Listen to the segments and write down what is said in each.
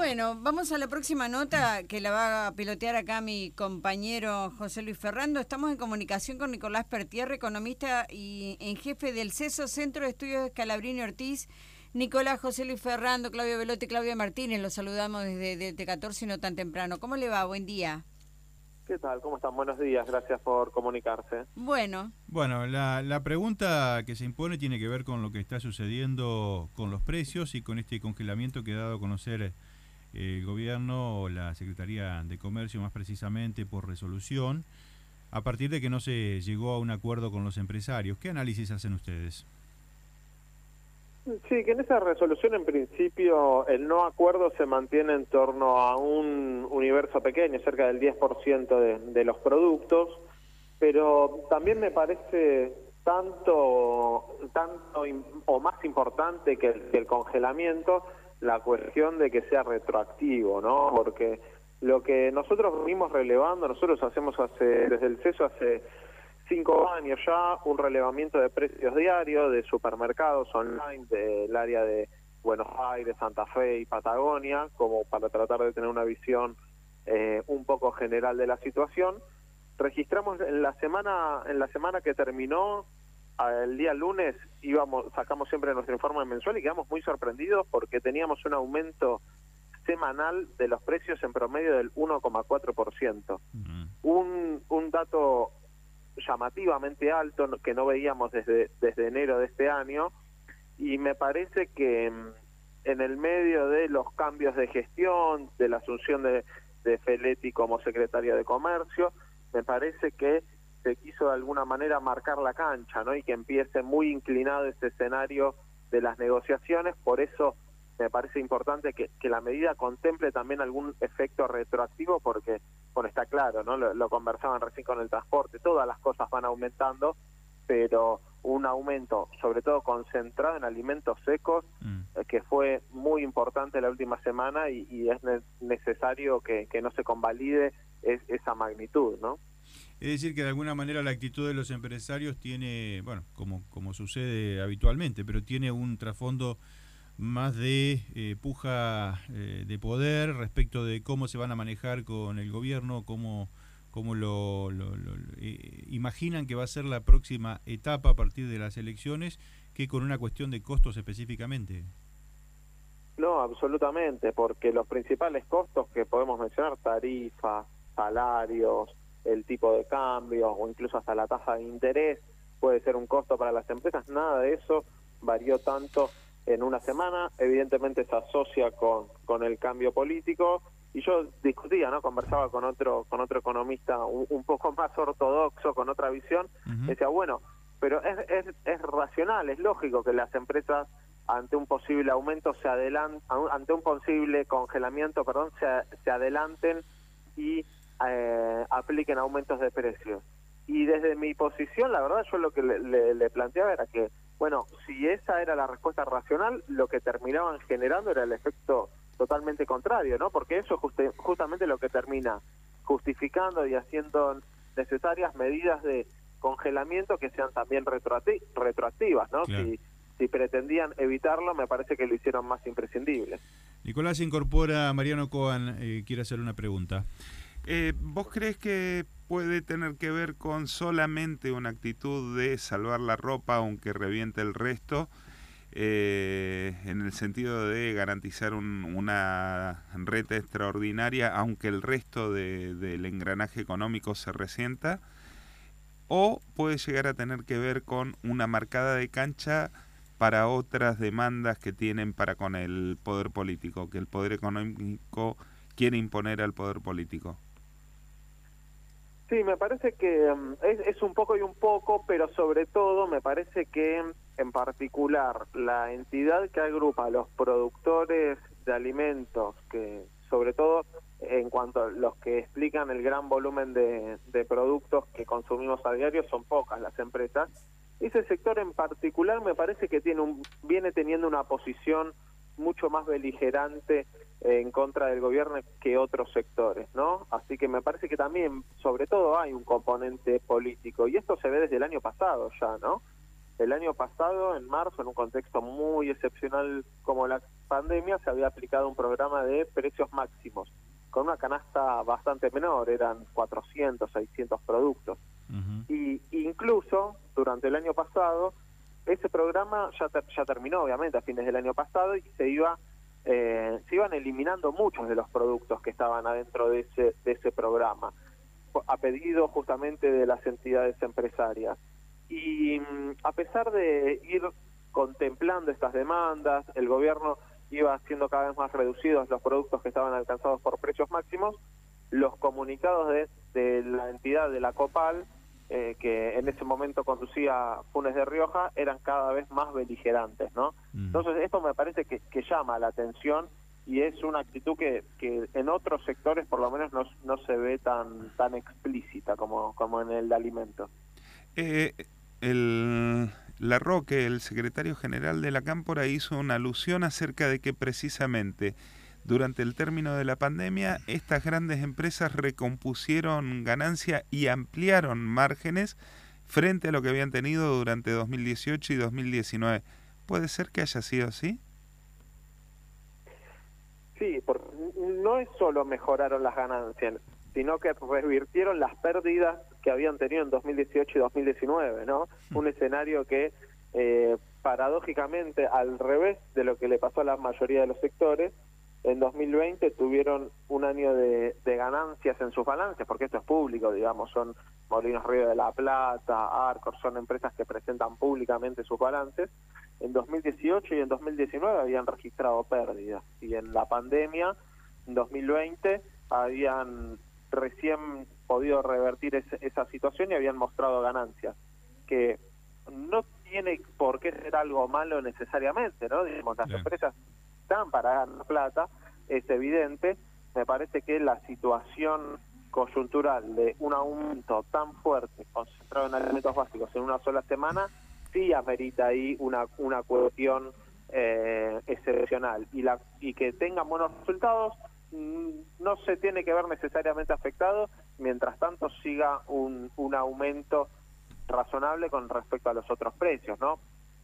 Bueno, vamos a la próxima nota que la va a pilotear acá mi compañero José Luis Ferrando. Estamos en comunicación con Nicolás Pertierre, economista y en jefe del CESO, Centro de Estudios Scalabrini Ortiz. Nicolás, José Luis Ferrando, Claudio Velotti, Claudia Martínez, los saludamos desde T14 y no tan temprano. ¿Cómo le va? Buen día. ¿Qué tal? ¿Cómo están? Buenos días, gracias por comunicarse. Bueno, la pregunta que se impone tiene que ver con lo que está sucediendo con los precios y con este congelamiento que ha dado a conocer el gobierno o la Secretaría de Comercio, más precisamente por resolución, a partir de que no se llegó a un acuerdo con los empresarios. ¿Qué análisis hacen ustedes? Sí, que en esa resolución en principio el no acuerdo se mantiene en torno a un universo pequeño, cerca del 10% de los productos, pero también me parece tanto o más importante que el congelamiento la cuestión de que sea retroactivo, ¿no? Porque lo que nosotros venimos relevando, nosotros hacemos desde el CESO hace 5 años ya un relevamiento de precios diarios de supermercados online del área de Buenos Aires, Santa Fe y Patagonia, como para tratar de tener una visión un poco general de la situación. Registramos en la semana que terminó, el día lunes sacamos siempre nuestro informe mensual y quedamos muy sorprendidos porque teníamos un aumento semanal de los precios en promedio del 1,4%. Un dato llamativamente alto que no veíamos desde enero de este año, y me parece que en el medio de los cambios de gestión, de la asunción de Feletti como secretaria de Comercio, me parece que se quiso de alguna manera marcar la cancha, ¿no? Y que empiece muy inclinado ese escenario de las negociaciones. Por eso me parece importante que la medida contemple también algún efecto retroactivo, porque, bueno, está claro, ¿no? Lo conversaban recién con el transporte, todas las cosas van aumentando, pero un aumento, sobre todo concentrado en alimentos secos, que fue muy importante la última semana y es necesario que no se convalide esa magnitud, ¿no? Es decir, que de alguna manera la actitud de los empresarios tiene, bueno, como sucede habitualmente, pero tiene un trasfondo más de puja de poder respecto de cómo se van a manejar con el gobierno, cómo imaginan que va a ser la próxima etapa a partir de las elecciones, que con una cuestión de costos específicamente. No, absolutamente, porque los principales costos que podemos mencionar, tarifas, salarios, el tipo de cambio o incluso hasta la tasa de interés, puede ser un costo para las empresas. Nada de eso varió tanto en una semana. Evidentemente se asocia con el cambio político, y yo discutía, ¿no? Conversaba con otro economista un poco más ortodoxo, con otra visión. Decía, bueno, pero es racional, es lógico que las empresas ante un posible aumento ante un posible congelamiento, se adelanten y apliquen aumentos de precios. Y desde mi posición, la verdad, yo lo que le planteaba era que, bueno, si esa era la respuesta racional, lo que terminaban generando era el efecto totalmente contrario, ¿no? Porque eso es justamente lo que termina justificando y haciendo necesarias medidas de congelamiento que sean también retroactivas, ¿no? Claro. Si pretendían evitarlo, me parece que lo hicieron más imprescindible. Nicolás, se incorpora Mariano Coan, quiere hacer una pregunta. ¿Vos crees que puede tener que ver con solamente una actitud de salvar la ropa aunque reviente el resto, en el sentido de garantizar una renta extraordinaria aunque el resto del engranaje económico se resienta? ¿O puede llegar a tener que ver con una marcada de cancha para otras demandas que tienen para con el poder político, que el poder económico quiere imponer al poder político? Sí, me parece que es un poco y un poco, pero sobre todo me parece que en particular la entidad que agrupa a los productores de alimentos, que sobre todo en cuanto a los que explican el gran volumen de productos que consumimos a diario, son pocas las empresas. Ese sector en particular me parece que viene teniendo una posición mucho más beligerante en contra del gobierno que otros sectores, ¿no? Así que me parece que también, sobre todo, hay un componente político, y esto se ve desde el año pasado ya, ¿no? El año pasado, en marzo, en un contexto muy excepcional como la pandemia, se había aplicado un programa de precios máximos, con una canasta bastante menor, eran 400, 600 productos. Y incluso, durante el año pasado, ese programa ya terminó, obviamente, a fines del año pasado, y se iban eliminando muchos de los productos que estaban adentro de ese programa, a pedido justamente de las entidades empresarias. Y a pesar de ir contemplando estas demandas, el gobierno iba haciendo cada vez más reducidos los productos que estaban alcanzados por precios máximos, los comunicados de la entidad de la COPAL, que en ese momento conducía Funes de Rioja, eran cada vez más beligerantes, ¿no? Entonces esto me parece que llama la atención, y es una actitud que en otros sectores por lo menos no se ve tan explícita como en el de alimentos. Larroque, el secretario general de la Cámpora, hizo una alusión acerca de que precisamente durante el término de la pandemia estas grandes empresas recompusieron ganancia y ampliaron márgenes frente a lo que habían tenido durante 2018 y 2019. ¿Puede ser que haya sido así? Sí, porque no es solo mejoraron las ganancias, sino que revirtieron las pérdidas que habían tenido en 2018 y 2019, ¿no? Un escenario que, paradójicamente, al revés de lo que le pasó a la mayoría de los sectores, en 2020 tuvieron un año de ganancias en sus balances, porque esto es público, digamos, son Molinos Río de la Plata, Arcor, son empresas que presentan públicamente sus balances. En 2018 y en 2019 habían registrado pérdidas, y en la pandemia, en 2020, habían recién podido revertir esa situación y habían mostrado ganancias, que no tiene por qué ser algo malo necesariamente, ¿no? Digamos, las empresas están para ganar plata, es evidente. Me parece que la situación coyuntural de un aumento tan fuerte concentrado en alimentos básicos en una sola semana sí amerita ahí una cuestión excepcional, y que tengan buenos resultados no se tiene que ver necesariamente afectado, mientras tanto siga un aumento razonable con respecto a los otros precios, ¿no?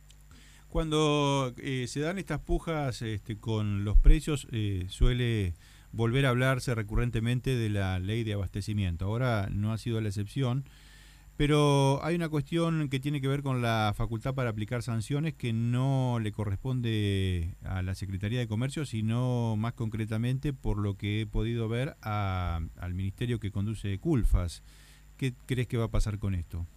Cuando se dan estas pujas con los precios, suele volver a hablarse recurrentemente de la ley de abastecimiento. Ahora no ha sido la excepción, pero hay una cuestión que tiene que ver con la facultad para aplicar sanciones que no le corresponde a la Secretaría de Comercio, sino más concretamente, por lo que he podido ver, al ministerio que conduce Culfas. ¿Qué crees que va a pasar con esto?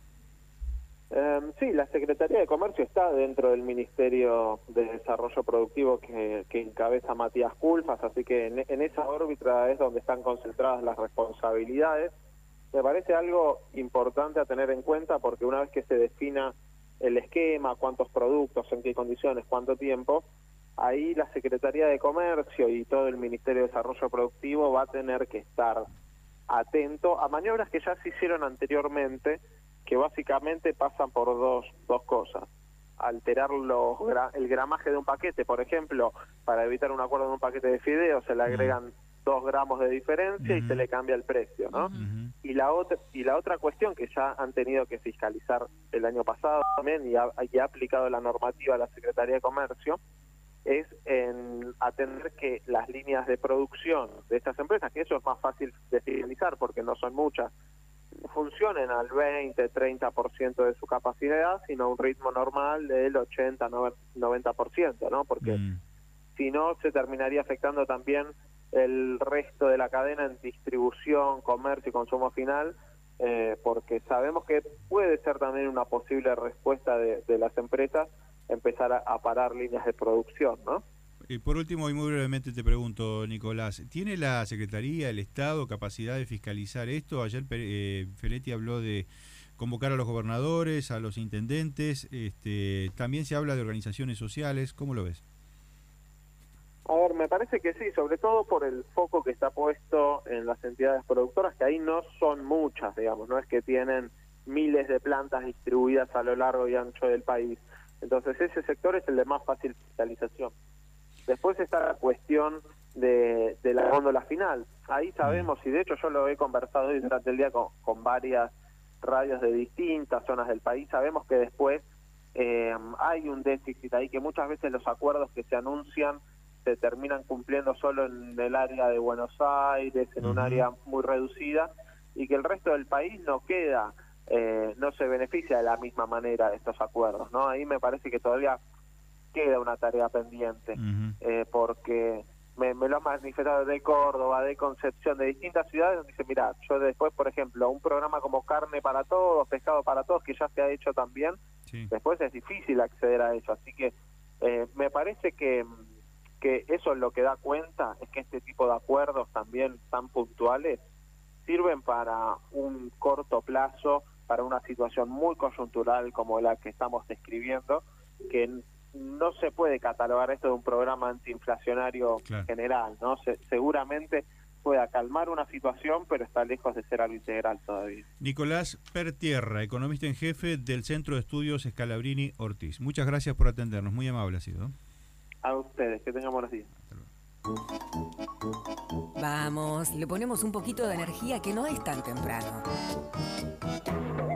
Sí, la Secretaría de Comercio está dentro del Ministerio de Desarrollo Productivo que encabeza Matías Culfas, así que en esa órbita es donde están concentradas las responsabilidades. Me parece algo importante a tener en cuenta, porque una vez que se defina el esquema, cuántos productos, en qué condiciones, cuánto tiempo, ahí la Secretaría de Comercio y todo el Ministerio de Desarrollo Productivo va a tener que estar atento a maniobras que ya se hicieron anteriormente, que básicamente pasan por dos cosas. Alterar el gramaje de un paquete, por ejemplo, para evitar un acuerdo de un paquete de fideos, se le agregan 2 gramos de diferencia y se le cambia el precio, ¿no? Y la otra cuestión que ya han tenido que fiscalizar el año pasado también, y ha aplicado la normativa a la Secretaría de Comercio, es en atender que las líneas de producción de estas empresas, que eso es más fácil de fiscalizar porque no son muchas, funcionen al 20-30% de su capacidad, sino a un ritmo normal del 80-90%, ¿no? Porque si no, se terminaría afectando también el resto de la cadena en distribución, comercio y consumo final, porque sabemos que puede ser también una posible respuesta de las empresas empezar a parar líneas de producción, ¿no? Por último, y muy brevemente te pregunto, Nicolás, ¿tiene la Secretaría, el Estado, capacidad de fiscalizar esto? Ayer Feletti habló de convocar a los gobernadores, a los intendentes, también se habla de organizaciones sociales. ¿Cómo lo ves? A ver, me parece que sí, sobre todo por el foco que está puesto en las entidades productoras, que ahí no son muchas, digamos, no es que tienen miles de plantas distribuidas a lo largo y ancho del país. Entonces ese sector es el de más fácil fiscalización. Después está la cuestión de la góndola final. Ahí sabemos, y de hecho yo lo he conversado hoy durante el día con varias radios de distintas zonas del país, sabemos que después hay un déficit ahí, que muchas veces los acuerdos que se anuncian se terminan cumpliendo solo en el área de Buenos Aires, en un área muy reducida, y que el resto del país no queda, no se beneficia de la misma manera de estos acuerdos, ¿no? Ahí me parece que todavía queda una tarea pendiente, porque me lo han manifestado de Córdoba, de Concepción, de distintas ciudades, donde dice, mira, yo después, por ejemplo, un programa como Carne para Todos, Pescado para Todos, que ya se ha hecho también, después es difícil acceder a eso, así que me parece que eso es lo que da cuenta, es que este tipo de acuerdos también tan puntuales sirven para un corto plazo, para una situación muy coyuntural como la que estamos describiendo, que no se puede catalogar esto de un programa antiinflacionario general, ¿no? Seguramente pueda calmar una situación, pero está lejos de ser algo integral todavía. Nicolás Pertierra, economista en jefe del Centro de Estudios Scalabrini Ortiz. Muchas gracias por atendernos, muy amable ha sido. A ustedes, que tengan buenos días. Vamos, le ponemos un poquito de energía que no es tan temprano.